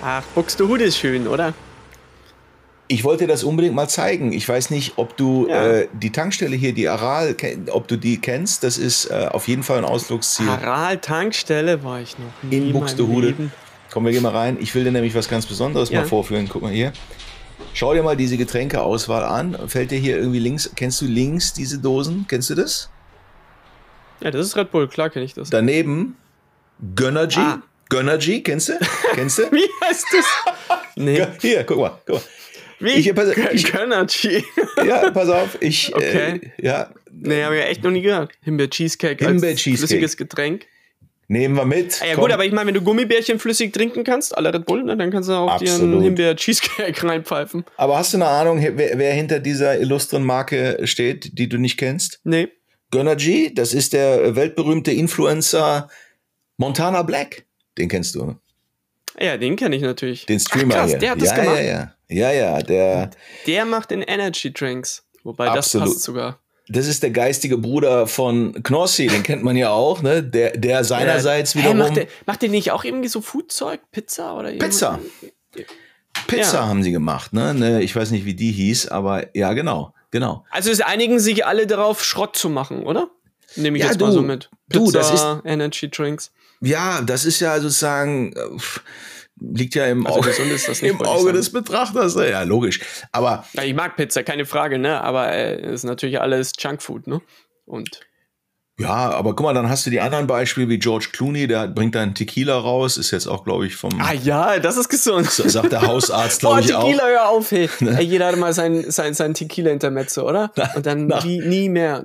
Ach, Buxtehude ist schön, oder? Ich wollte dir das unbedingt mal zeigen. Ich weiß nicht, ob du die Tankstelle hier, die Aral, ob du die kennst. Das ist auf jeden Fall ein Ausflugsziel. Aral-Tankstelle war ich noch nie In in meinem Buxtehude. Leben. Komm, wir gehen mal rein. Ich will dir nämlich was ganz Besonderes mal vorführen. Guck mal hier. Schau dir mal diese Getränkeauswahl an. Fällt dir hier irgendwie links, kennst du links diese Dosen? Kennst du das? Ja, das ist Red Bull, klar kenne ich das. Daneben Gönnergy. Gönnergy, kennst du? Kennst du? Wie heißt das? Nee. Hier, guck mal. Wie? Gönnergy. Ja, pass auf. Okay. Ja. Nee, habe ich echt noch nie gehört. Himbeer-Cheesecake als flüssiges Getränk. Nehmen wir mit. Ja gut, aber ich meine, wenn du Gummibärchen flüssig trinken kannst, à la Red Bull, ne, dann kannst du auch dir einen Himbeer-Cheesecake reinpfeifen. Aber hast du eine Ahnung, wer hinter dieser illustren Marke steht, die du nicht kennst? Nee. Gönnergy, das ist der weltberühmte Influencer Montana Black. Den kennst du. Ja, den kenne ich natürlich. Den Streamer. Ach, krass, hier. Der hat das gemacht. Ja, der macht den Energy Drinks. Wobei Absolut. Das passt sogar. Das ist der geistige Bruder von Knossi, den kennt man ja auch, ne? Der seinerseits wiederum... Macht der nicht auch irgendwie so Foodzeug? Pizza oder Pizza haben sie gemacht, ne? Ich weiß nicht, wie die hieß, aber ja, genau. Also es einigen sich alle darauf, Schrott zu machen, oder? Nehme ich jetzt mal so mit. Pizza, das ist Energy Drinks. Ja, das ist ja sozusagen... liegt ja im Auge, im Auge des Betrachters. Ja, logisch. Aber ja, ich mag Pizza, keine Frage, ne? Aber ist natürlich alles Junkfood, ne? Und ja, aber guck mal, dann hast du die anderen Beispiele wie George Clooney, der bringt da einen Tequila raus, ist jetzt auch, glaube ich, vom... Ah ja, das ist gesund. Sagt der Hausarzt, glaube ich, Tequila, auch. Hör auf, hey. Jeder hat mal sein Tequila-Intermezzo, oder? Und dann nie mehr.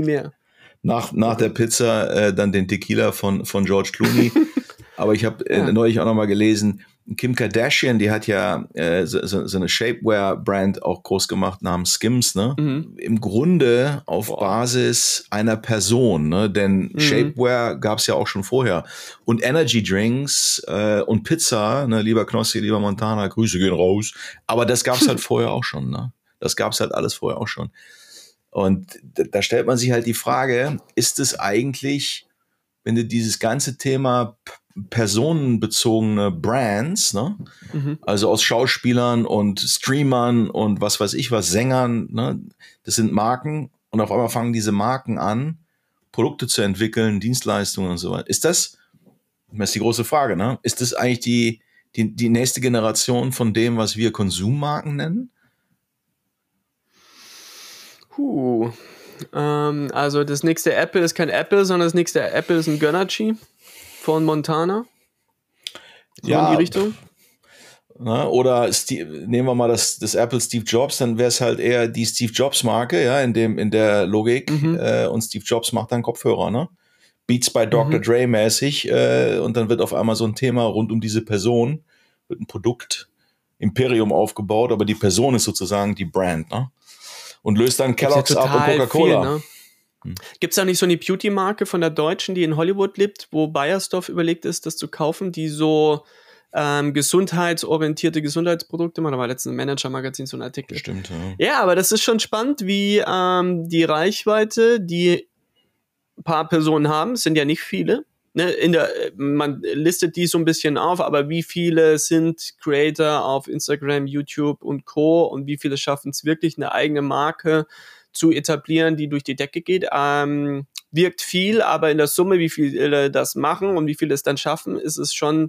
Nach der Pizza dann den Tequila von George Clooney. Aber ich habe neulich auch noch mal gelesen, Kim Kardashian, die hat ja so eine Shapewear-Brand auch groß gemacht namens Skims, ne? Mhm. Im Grunde auf Basis einer Person, ne? Denn Shapewear gab es ja auch schon vorher. Und Energy Drinks und Pizza, ne? Lieber Knossi, lieber Montana, Grüße gehen raus. Aber das gab es halt vorher auch schon, ne? Das gab es halt alles vorher auch schon. Und da stellt man sich halt die Frage, ist es eigentlich, wenn du dieses ganze Thema personenbezogene Brands, ne? Also aus Schauspielern und Streamern und was weiß ich was, Sängern, ne? Das sind Marken und auf einmal fangen diese Marken an, Produkte zu entwickeln, Dienstleistungen und so weiter. Das ist die große Frage, ne? Ist das eigentlich die nächste Generation von dem, was wir Konsummarken nennen? Also das nächste Apple ist kein Apple, sondern das nächste Apple ist ein Gönnergy von Montana. So in die Richtung. Na, oder nehmen wir mal das Apple Steve Jobs, dann wäre es halt eher die Steve Jobs Marke, ja, in der Logik. Und Steve Jobs macht dann Kopfhörer, ne? Beats by Dr. Dre mäßig. Und dann wird auf einmal so ein Thema rund um diese Person, wird ein Produkt, Imperium aufgebaut, aber die Person ist sozusagen die Brand, ne? Und löst dann Kellogg's ab und Coca-Cola. Ne? Gibt es da nicht so eine Beauty-Marke von der Deutschen, die in Hollywood lebt, wo Bayersdorf überlegt ist, das zu kaufen, die so gesundheitsorientierte Gesundheitsprodukte machen? Da war letztens im Manager-Magazin so ein Artikel. Stimmt, ja. Ja, aber das ist schon spannend, wie die Reichweite, die ein paar Personen haben, es sind ja nicht viele, ne, man listet die so ein bisschen auf, aber wie viele sind Creator auf Instagram, YouTube und Co. und wie viele schaffen es wirklich, eine eigene Marke zu etablieren, die durch die Decke geht? Wirkt viel, aber in der Summe, wie viele das machen und wie viele es dann schaffen, ist es schon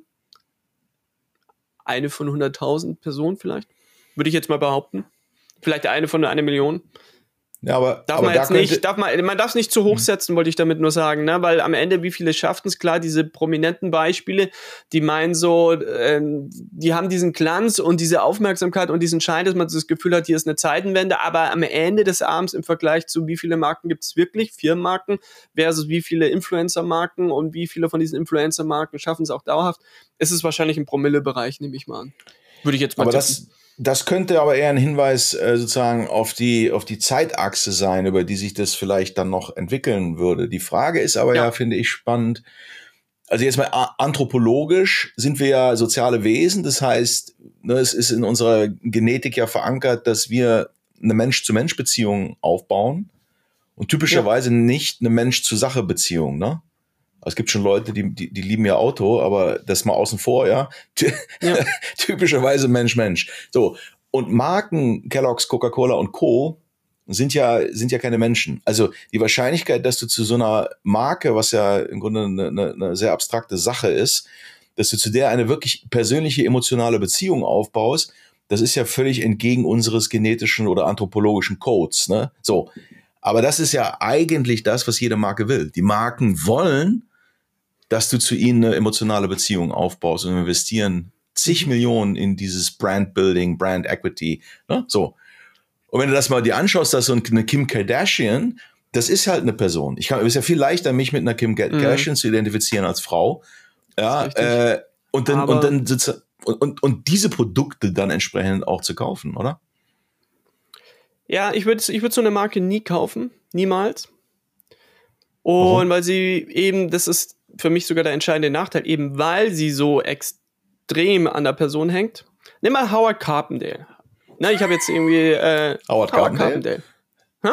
eine von 100.000 Personen vielleicht. Würde ich jetzt mal behaupten. Vielleicht eine von 1 Million. Ja, aber man darf es nicht zu hoch setzen, wollte ich damit nur sagen, ne? Weil am Ende, wie viele schaffen es? Klar, diese prominenten Beispiele, die meinen so, die haben diesen Glanz und diese Aufmerksamkeit und diesen Schein, dass man das Gefühl hat, hier ist eine Zeitenwende, aber am Ende des Abends im Vergleich zu wie viele Marken gibt es wirklich, Firmenmarken versus wie viele Influencer-Marken und wie viele von diesen Influencer-Marken schaffen es auch dauerhaft, ist es wahrscheinlich im Promille-Bereich, nehme ich mal an. Würde ich jetzt mal tippen. Das könnte aber eher ein Hinweis sozusagen auf die Zeitachse sein, über die sich das vielleicht dann noch entwickeln würde. Die Frage ist aber ja, finde ich spannend. Also jetzt mal anthropologisch sind wir ja soziale Wesen. Das heißt, ne, es ist in unserer Genetik ja verankert, dass wir eine Mensch-zu-Mensch-Beziehung aufbauen und typischerweise nicht eine Mensch-zu-Sache-Beziehung, ne? Es gibt schon Leute, die lieben ja Auto, aber das mal außen vor, ja. Ja. Typischerweise Mensch. So. Und Marken, Kellogg's, Coca-Cola und Co. sind ja keine Menschen. Also die Wahrscheinlichkeit, dass du zu so einer Marke, was ja im Grunde eine sehr abstrakte Sache ist, dass du zu der eine wirklich persönliche, emotionale Beziehung aufbaust, das ist ja völlig entgegen unseres genetischen oder anthropologischen Codes, ne? So. Aber das ist ja eigentlich das, was jede Marke will. Die Marken wollen, dass du zu ihnen eine emotionale Beziehung aufbaust und investieren zig Millionen in dieses Brand-Building, Brand-Equity, ne? So. Und wenn du das mal dir anschaust, dass so eine Kim Kardashian, das ist halt eine Person. Es ist ja viel leichter, mich mit einer Kim Kardashian zu identifizieren als Frau. Ja, und diese Produkte dann entsprechend auch zu kaufen, oder? Ja, ich würd so eine Marke nie kaufen. Niemals. Und weil sie eben, das ist für mich sogar der entscheidende Nachteil, eben weil sie so extrem an der Person hängt. Nimm mal Howard Carpendale. Na, ich habe jetzt irgendwie Howard Carpendale. Hä?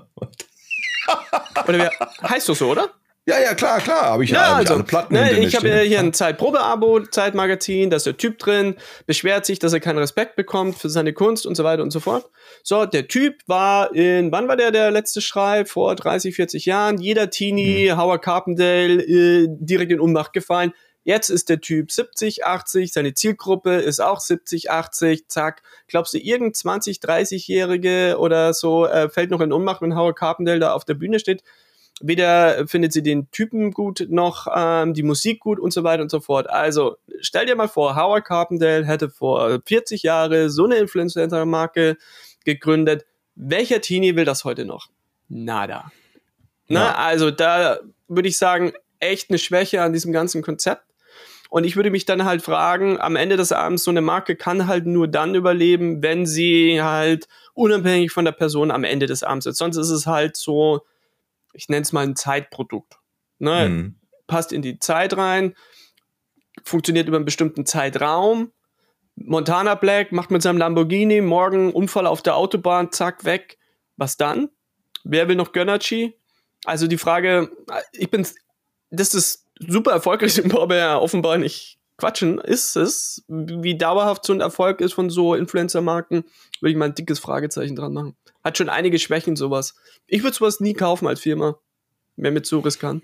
Oder heißt das so, oder? Ja, klar. Habe ich alle Platten. Ich habe hier ein Zeitprobe-Abo, Zeitmagazin, da ist der Typ drin, beschwert sich, dass er keinen Respekt bekommt für seine Kunst und so weiter und so fort. So, der Typ war wann war der letzte Schrei? Vor 30, 40 Jahren. Jeder Teenie, Howard Carpendale, direkt in Ohnmacht gefallen. Jetzt ist der Typ 70, 80, seine Zielgruppe ist auch 70, 80, zack. Glaubst du, irgendein 20, 30-Jährige oder so fällt noch in Ohnmacht, wenn Howard Carpendale da auf der Bühne steht? Weder findet sie den Typen gut, noch die Musik gut und so weiter und so fort. Also, stell dir mal vor, Howard Carpendale hätte vor 40 Jahren so eine Influencer-Marke gegründet. Welcher Teenie will das heute noch? Nada. Ja. Also da würde ich sagen, echt eine Schwäche an diesem ganzen Konzept. Und ich würde mich dann halt fragen, am Ende des Abends, so eine Marke kann halt nur dann überleben, wenn sie halt unabhängig von der Person am Ende des Abends ist. Sonst ist es halt so, ich nenne es mal ein Zeitprodukt. Ne? Passt in die Zeit rein, funktioniert über einen bestimmten Zeitraum. Montana Black macht mit seinem Lamborghini morgen Unfall auf der Autobahn, zack, weg. Was dann? Wer will noch Gönnerchi? Also die Frage, das ist super erfolgreich, aber ja offenbar nicht quatschen, ist es. Wie dauerhaft so ein Erfolg ist von so Influencer-Marken, würde ich mal ein dickes Fragezeichen dran machen. Hat schon einige Schwächen, sowas. Ich würde sowas nie kaufen als Firma. Wäre mir zu riskant.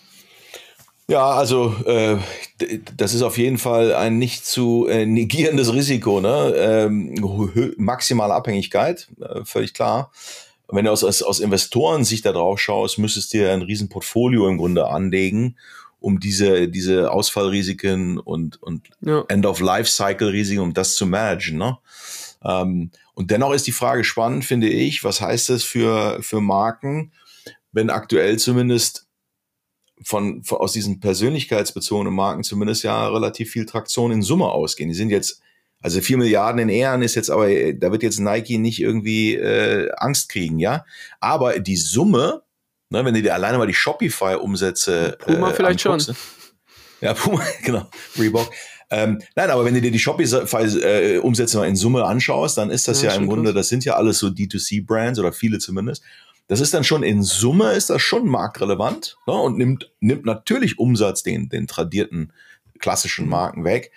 Ja, also das ist auf jeden Fall ein nicht zu negierendes Risiko, ne? Maximale Abhängigkeit, völlig klar. Wenn du aus Investorensicht da drauf schaust, müsstest du dir ein riesen Portfolio im Grunde anlegen, um diese Ausfallrisiken und End-of-Life-Cycle-Risiken, um das zu managen, ne? Und dennoch ist die Frage spannend, finde ich, was heißt das für Marken, wenn aktuell zumindest aus diesen persönlichkeitsbezogenen Marken zumindest ja relativ viel Traktion in Summe ausgehen. Die sind jetzt, also 4 Milliarden in Ehren ist jetzt aber, da wird jetzt Nike nicht irgendwie Angst kriegen, ja. Aber die Summe, ne, wenn du dir alleine mal die Shopify-Umsätze Puma vielleicht anguckst, schon. Ja, Puma, genau, Reebok. Nein, aber wenn du dir die Shopify-Umsätze mal in Summe anschaust, dann ist das ja im Grunde, das sind ja alles so D2C-Brands oder viele zumindest. Das ist dann schon in Summe, ist das schon marktrelevant, ne, und nimmt natürlich Umsatz den tradierten klassischen Marken weg.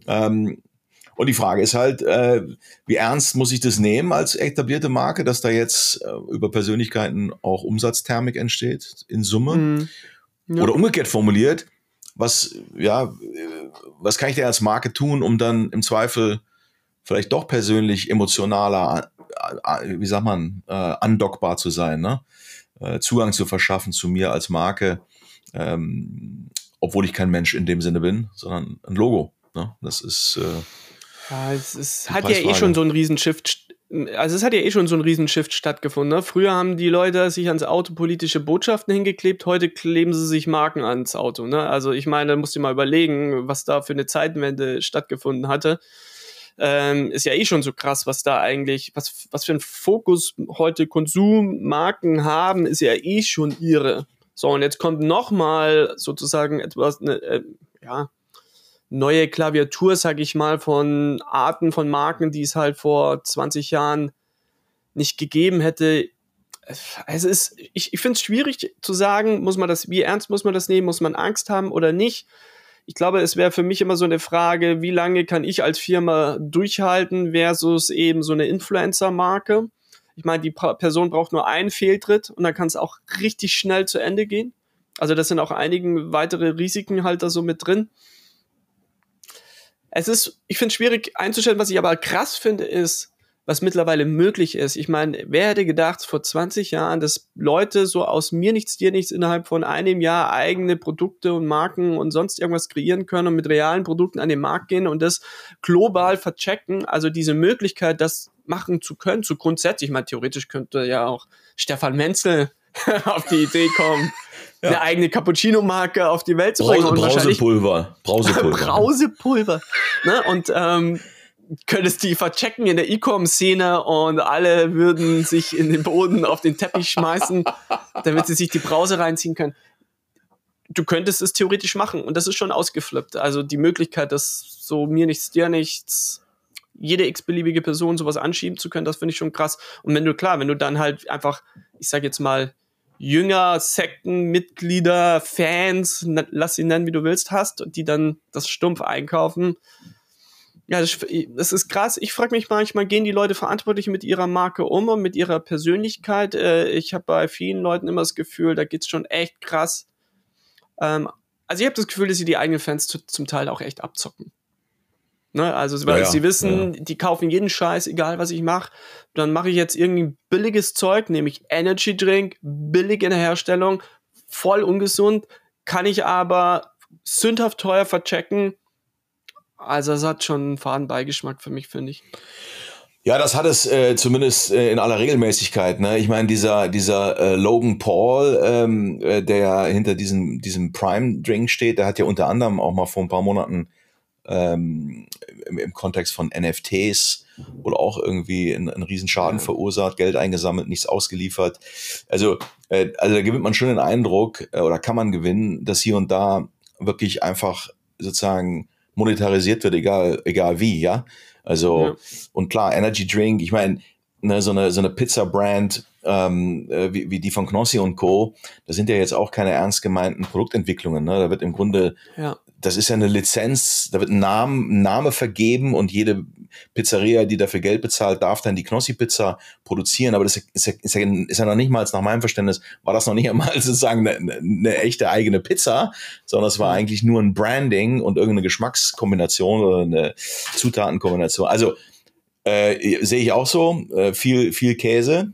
Und die Frage ist halt, wie ernst muss ich das nehmen als etablierte Marke, dass da jetzt über Persönlichkeiten auch Umsatzthermik entsteht in Summe? Ja. Oder umgekehrt formuliert, was kann ich denn als Marke tun, um dann im Zweifel vielleicht doch persönlich emotionaler, andockbar zu sein, ne? Zugang zu verschaffen zu mir als Marke, obwohl ich kein Mensch in dem Sinne bin, sondern ein Logo, ne? Das ist es hat ja eh schon so ein Riesenshift. Also es hat ja eh schon so ein Riesenshift stattgefunden. Ne? Früher haben die Leute sich ans Auto politische Botschaften hingeklebt, heute kleben sie sich Marken ans Auto. Ne? Also ich meine, da musst du mal überlegen, was da für eine Zeitenwende stattgefunden hatte. Ist ja eh schon so krass, was da eigentlich, was für ein Fokus heute Konsummarken haben, ist ja eh schon irre. So, und jetzt kommt nochmal sozusagen etwas, neue Klaviatur, sag ich mal, von Arten von Marken, die es halt vor 20 Jahren nicht gegeben hätte. ich finde es schwierig zu sagen, wie ernst muss man das nehmen, muss man Angst haben oder nicht? Ich glaube, es wäre für mich immer so eine Frage, wie lange kann ich als Firma durchhalten versus eben so eine Influencer-Marke. Ich meine, die Person braucht nur einen Fehltritt und dann kann es auch richtig schnell zu Ende gehen. Also das sind auch einige weitere Risiken halt da so mit drin. Ich finde es schwierig einzustellen, was ich aber krass finde, ist, was mittlerweile möglich ist. Ich meine, wer hätte gedacht vor 20 Jahren, dass Leute so aus mir nichts, dir nichts innerhalb von einem Jahr eigene Produkte und Marken und sonst irgendwas kreieren können und mit realen Produkten an den Markt gehen und das global verchecken. Also diese Möglichkeit, das machen zu können, zu grundsätzlich. Ich meine, theoretisch könnte ja auch Stefan Menzel auf die Idee kommen, eine eigene Cappuccino-Marke auf die Welt zu bringen. Brausepulver. Brausepulver. Ne? Und könntest die verchecken in der E-Com-Szene und alle würden sich in den Boden auf den Teppich schmeißen, damit sie sich die Brause reinziehen können. Du könntest es theoretisch machen und das ist schon ausgeflippt. Also die Möglichkeit, dass so mir nichts, dir nichts, jede x-beliebige Person sowas anschieben zu können, das finde ich schon krass. Und wenn du dann halt einfach, ich sag jetzt mal, Jünger, Sektenmitglieder, Fans, lass sie nennen, wie du willst, hast und die dann das stumpf einkaufen. Ja, das ist krass. Ich frage mich manchmal, gehen die Leute verantwortlich mit ihrer Marke um und mit ihrer Persönlichkeit? Ich habe bei vielen Leuten immer das Gefühl, da geht's schon echt krass. Also ich habe das Gefühl, dass sie die eigenen Fans zum Teil auch echt abzocken. Ne? Also weil sie wissen, die kaufen jeden Scheiß, egal was ich mache. Dann mache ich jetzt irgendwie billiges Zeug, nämlich Energy Drink, billig in der Herstellung, voll ungesund, kann ich aber sündhaft teuer verchecken. Also es hat schon einen faden Beigeschmack für mich, finde ich. Ja, das hat es zumindest in aller Regelmäßigkeit. Ne? Ich meine, dieser Logan Paul, der hinter diesem Prime-Drink steht, der hat ja unter anderem auch mal vor ein paar Monaten im Kontext von NFTs oder auch irgendwie einen Riesenschaden verursacht, Geld eingesammelt, nichts ausgeliefert. Also da gewinnt man schon den Eindruck, oder kann man gewinnen, dass hier und da wirklich einfach sozusagen monetarisiert wird, egal wie, ja. Also, und klar, Energy Drink, ich meine, ne, so eine Pizza-Brand wie die von Knossi und Co., das sind ja jetzt auch keine ernst gemeinten Produktentwicklungen, ne? Da wird im Grunde, das ist ja eine Lizenz, da wird ein Name vergeben und jede Pizzeria, die dafür Geld bezahlt, darf dann die Knossi-Pizza produzieren, aber das ist ja noch nicht mal, nach meinem Verständnis, war das noch nicht einmal sozusagen eine echte eigene Pizza, sondern es war eigentlich nur ein Branding und irgendeine Geschmackskombination oder eine Zutatenkombination. Also sehe ich auch so, viel Käse.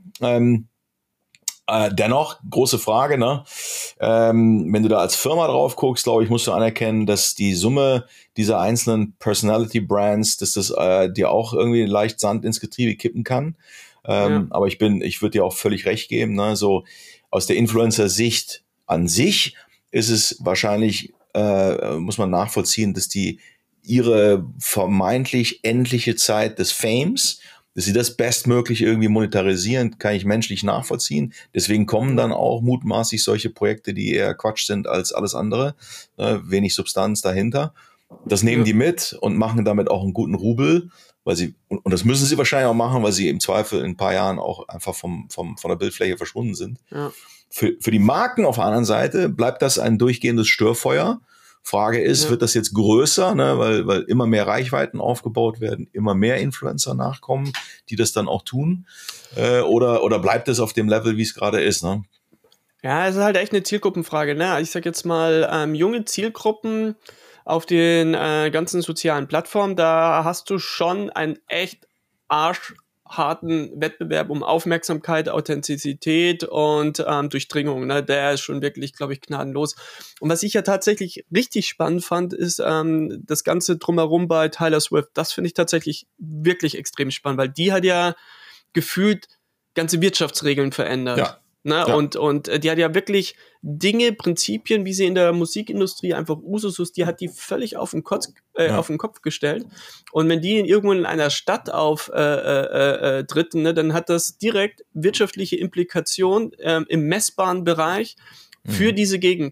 Dennoch, große Frage, ne? Wenn du da als Firma drauf guckst, glaube ich, musst du anerkennen, dass die Summe dieser einzelnen Personality Brands, dass das dir auch irgendwie leicht Sand ins Getriebe kippen kann. Aber ich würde dir auch völlig recht geben, ne? So aus der Influencer-Sicht an sich ist es wahrscheinlich, muss man nachvollziehen, dass die ihre vermeintlich endliche Zeit des Fames, dass sie das bestmöglich irgendwie monetarisieren, kann ich menschlich nachvollziehen. Deswegen kommen dann auch mutmaßlich solche Projekte, die eher Quatsch sind als alles andere. Wenig Substanz dahinter. Das nehmen die mit und machen damit auch einen guten Rubel, weil sie, und das müssen sie wahrscheinlich auch machen, weil sie im Zweifel in ein paar Jahren auch einfach von der Bildfläche verschwunden sind. Ja. Für die Marken auf der anderen Seite bleibt das ein durchgehendes Störfeuer. Frage ist, wird das jetzt größer, ne, weil immer mehr Reichweiten aufgebaut werden, immer mehr Influencer nachkommen, die das dann auch tun, oder bleibt es auf dem Level, wie es gerade ist, ne? Ja, es ist halt echt eine Zielgruppenfrage, ne? Ich sag jetzt mal, junge Zielgruppen auf den ganzen sozialen Plattformen, da hast du schon einen echt arschharten Wettbewerb um Aufmerksamkeit, Authentizität und Durchdringung. Ne? Der ist schon wirklich, glaube ich, gnadenlos. Und was ich ja tatsächlich richtig spannend fand, ist das Ganze drumherum bei Taylor Swift. Das finde ich tatsächlich wirklich extrem spannend, weil die hat ja gefühlt ganze Wirtschaftsregeln verändert. Ja. Ne? Ja. Und die hat ja wirklich Dinge, Prinzipien, wie sie in der Musikindustrie einfach Usus ist, die hat die völlig auf den Kopf gestellt. Und wenn die irgendwo in einer Stadt auftritt, ne, dann hat das direkt wirtschaftliche Implikationen im messbaren Bereich für diese Gegend.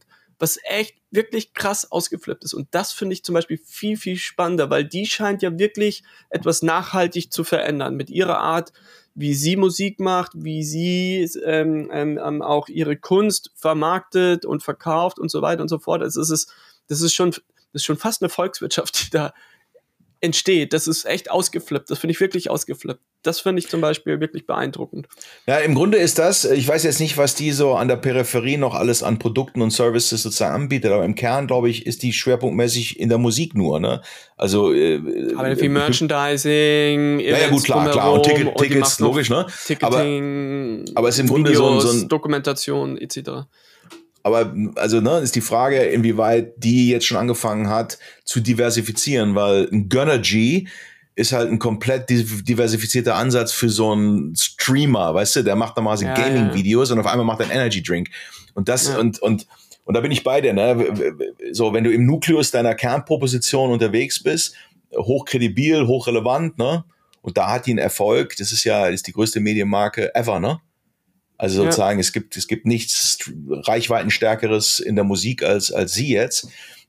was echt wirklich krass ausgeflippt ist. Und das finde ich zum Beispiel viel, viel spannender, weil die scheint ja wirklich etwas nachhaltig zu verändern mit ihrer Art, wie sie Musik macht, wie sie auch ihre Kunst vermarktet und verkauft und so weiter und so fort. Also das ist schon fast eine Volkswirtschaft, die da entsteht. Das ist echt ausgeflippt. Das finde ich wirklich ausgeflippt. Das finde ich zum Beispiel wirklich beeindruckend. Ja, im Grunde ist das, ich weiß jetzt nicht, was die so an der Peripherie noch alles an Produkten und Services sozusagen anbietet, aber im Kern, glaube ich, ist die schwerpunktmäßig in der Musik nur, ne? Also aber viel Merchandising, ja, gut, klar. Und Tickets, logisch, ne? Ticketing, aber es ist im Grunde Videos, so ein Dokumentation etc. Aber also ist die Frage, inwieweit die jetzt schon angefangen hat zu diversifizieren, weil ein Gönnergy ist halt ein komplett diversifizierter Ansatz für so einen Streamer, weißt du, der macht da mal so Gaming-Videos und auf einmal macht er einen Energy-Drink. Und das und da bin ich bei dir, ne? So, wenn du im Nukleus deiner Kernproposition unterwegs bist, hochkredibil, hochrelevant, ne? Und da hat die einen Erfolg, das ist die größte Medienmarke ever, ne? Also sozusagen, es gibt nichts Reichweitenstärkeres in der Musik als sie jetzt.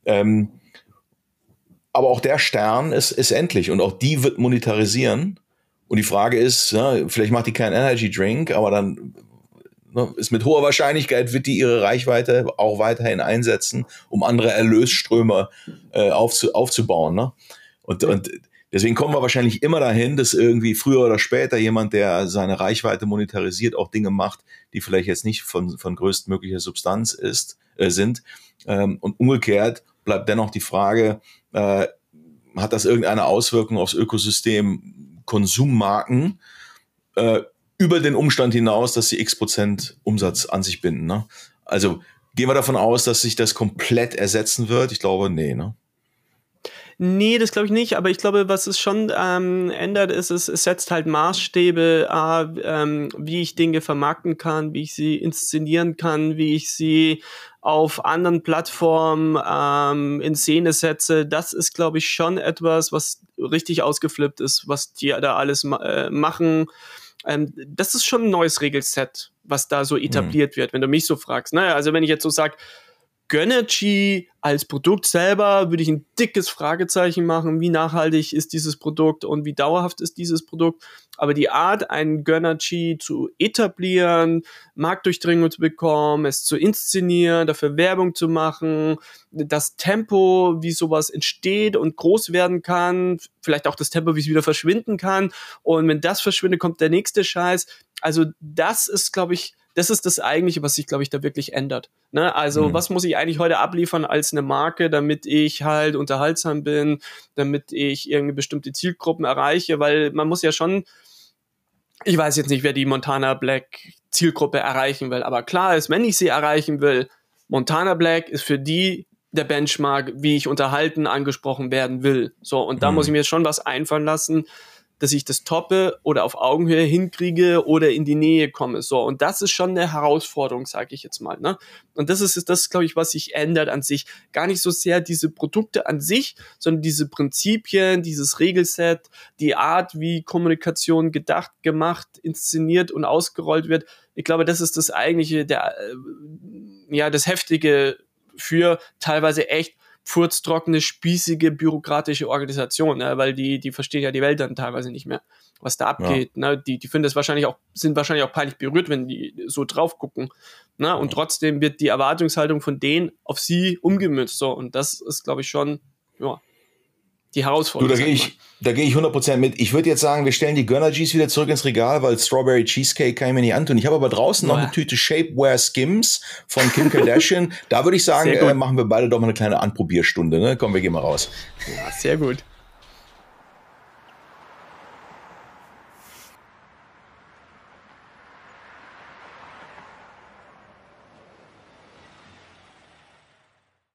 Aber auch der Stern ist endlich und auch die wird monetarisieren. Und die Frage ist, ja, vielleicht macht die keinen Energy Drink, aber dann ist mit hoher Wahrscheinlichkeit wird die ihre Reichweite auch weiterhin einsetzen, um andere Erlösströme aufzubauen. Ne? Und deswegen kommen wir wahrscheinlich immer dahin, dass irgendwie früher oder später jemand, der seine Reichweite monetarisiert, auch Dinge macht, die vielleicht jetzt nicht von größtmöglicher Substanz sind. Und umgekehrt bleibt dennoch die Frage, hat das irgendeine Auswirkung aufs Ökosystem Konsummarken über den Umstand hinaus, dass sie x% Umsatz an sich binden? Ne? Also gehen wir davon aus, dass sich das komplett ersetzen wird? Ich glaube, nee, ne? Nee, das glaube ich nicht, aber ich glaube, was es schon ändert, ist, es setzt halt Maßstäbe, wie ich Dinge vermarkten kann, wie ich sie inszenieren kann, wie ich sie auf anderen Plattformen in Szene setze. Das ist, glaube ich, schon etwas, was richtig ausgeflippt ist, was die da alles machen. Das ist schon ein neues Regelset, was da so etabliert wird, wenn du mich so fragst. Naja, also wenn ich jetzt so sage, Gönnergy als Produkt selber würde ich ein dickes Fragezeichen machen, wie nachhaltig ist dieses Produkt und wie dauerhaft ist dieses Produkt. Aber die Art, einen Gönnergy zu etablieren, Marktdurchdringung zu bekommen, es zu inszenieren, dafür Werbung zu machen, das Tempo, wie sowas entsteht und groß werden kann, vielleicht auch das Tempo, wie es wieder verschwinden kann. Und wenn das verschwindet, kommt der nächste Scheiß. Also das ist, glaube ich, das ist das Eigentliche, was sich, glaube ich, da wirklich ändert. Ne? Also was muss ich eigentlich heute abliefern als eine Marke, damit ich halt unterhaltsam bin, damit ich irgendwie bestimmte Zielgruppen erreiche, weil man muss ja schon, ich weiß jetzt nicht, wer die Montana Black Zielgruppe erreichen will, aber klar ist, wenn ich sie erreichen will, Montana Black ist für die der Benchmark, wie ich unterhalten angesprochen werden will. So, und da muss ich mir schon was einfallen lassen, dass ich das toppe oder auf Augenhöhe hinkriege oder in die Nähe komme. So, und das ist schon eine Herausforderung, sage ich jetzt mal. Ne? Und das ist, glaube ich, was sich ändert an sich. Gar nicht so sehr diese Produkte an sich, sondern diese Prinzipien, dieses Regelset, die Art, wie Kommunikation gedacht, gemacht, inszeniert und ausgerollt wird. Ich glaube, das ist das eigentliche, das Heftige für teilweise echt furztrockene, spießige, bürokratische Organisation, ne? Weil die verstehen ja die Welt dann teilweise nicht mehr, was da abgeht. Ja. Ne? Die finden das sind wahrscheinlich auch peinlich berührt, wenn die so drauf gucken. Ne? Und trotzdem wird die Erwartungshaltung von denen auf sie umgemünzt. So. Und das ist, glaube ich, schon die Herausforderung. Da gehe ich 100% mit. Ich würde jetzt sagen, wir stellen die Gönnergys wieder zurück ins Regal, weil Strawberry Cheesecake kann ich mir nicht antun. Ich habe aber draußen noch eine Tüte Shapewear Skims von Kim Kardashian. Da würde ich sagen, machen wir beide doch mal eine kleine Anprobierstunde. Ne? Komm, wir gehen mal raus. Ja, sehr gut.